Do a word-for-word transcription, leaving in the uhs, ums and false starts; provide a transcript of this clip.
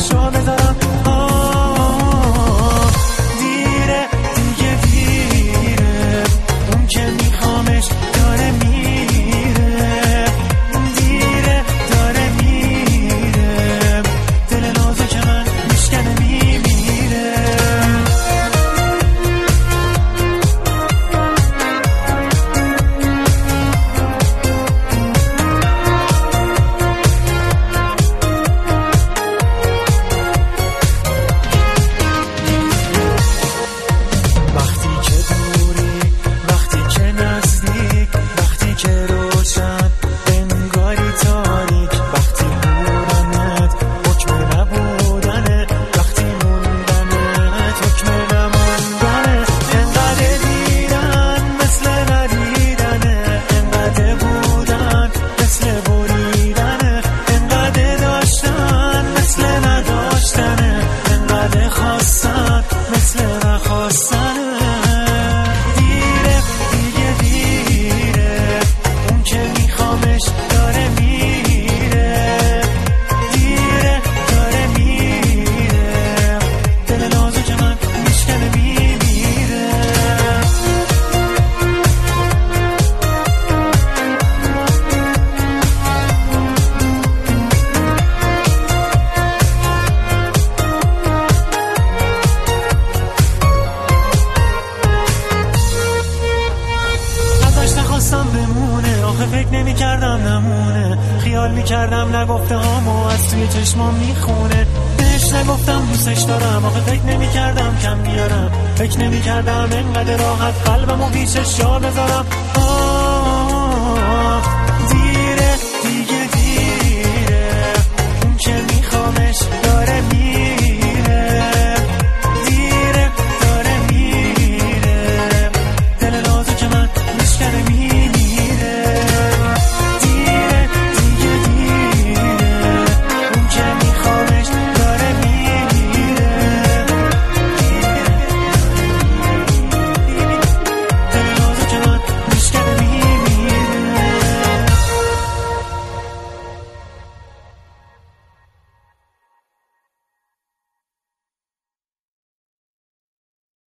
پیشش جا بذارم. آه دیره دیگه دیره، اون که میخوامش داره میره. دیره داره میره، دل نازه که من میشکنه میمیره. بمونه آخه فکر نمی کردم نمونه، خیال می کردم نگفته هامو از توی چشمام میخونه. بهش نگفتم دوستش دارم آخه فکر نمی کردم کم بیارم، فکر نمی کردم اینقدر راحت قلبمو پیشش جا بذارم. آه دیره دیگه دیره، اون که میخوامش